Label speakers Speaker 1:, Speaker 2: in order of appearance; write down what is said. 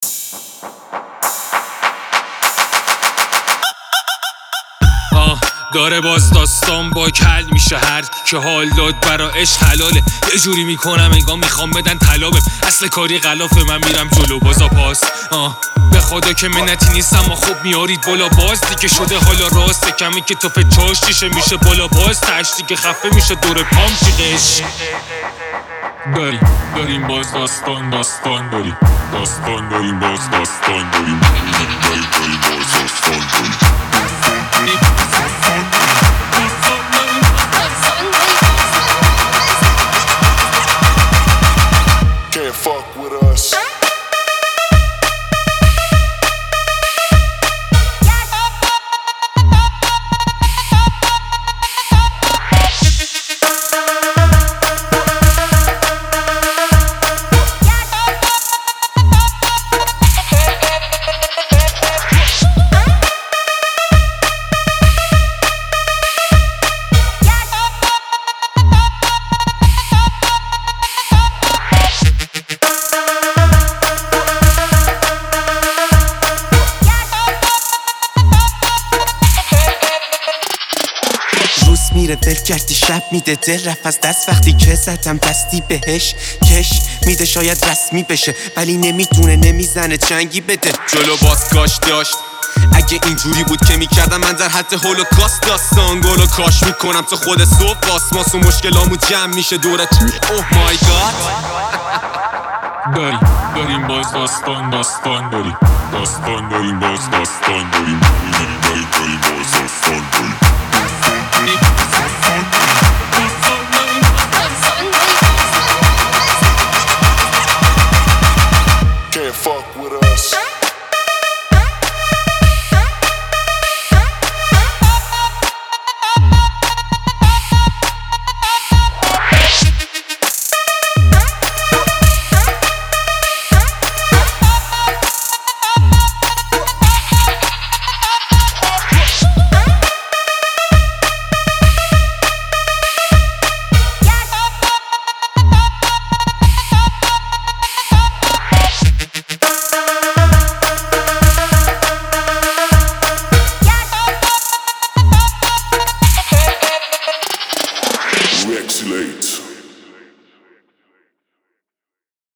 Speaker 1: داره باز داستان با کل میشه. هر که حال داد برا عشق حلاله. یه جوری میکنم انگار میخوام بدن طلابه. اصل کاری غلافه، من میرم جلو بازا پاس. به خدا که منتی نیستم، ما خوب میارید بالا باز. دیگه شده حالا راسته کمی که توپ چاش تیشه میشه بالا باز. تشتی که خفه میشه دور پام چیقش. داریم باز داستان داریم. داستان داریم باز داستان داریم. داریم باز داستان داریم.
Speaker 2: Can't fuck with us.
Speaker 3: میره ول کردی شب میده دل رفت از دست وقتی که زدم دستی بهش. کش میده شاید رسمی بشه ولی نمیتونه نمیزنه چنگی بده. جلو بازگاش داشت اگه اینجوری بود که میکردم من در حد هولوکاست. داستان گلو کاش میکنم تا خود صبح باسماس و مشکلامو جمع میشه دورت. اوه مای گاد.
Speaker 1: داریم باز داستان داریم. داستان داریم باز داستان داریم. داریم باز داستان داریم.
Speaker 2: Can't fuck with us.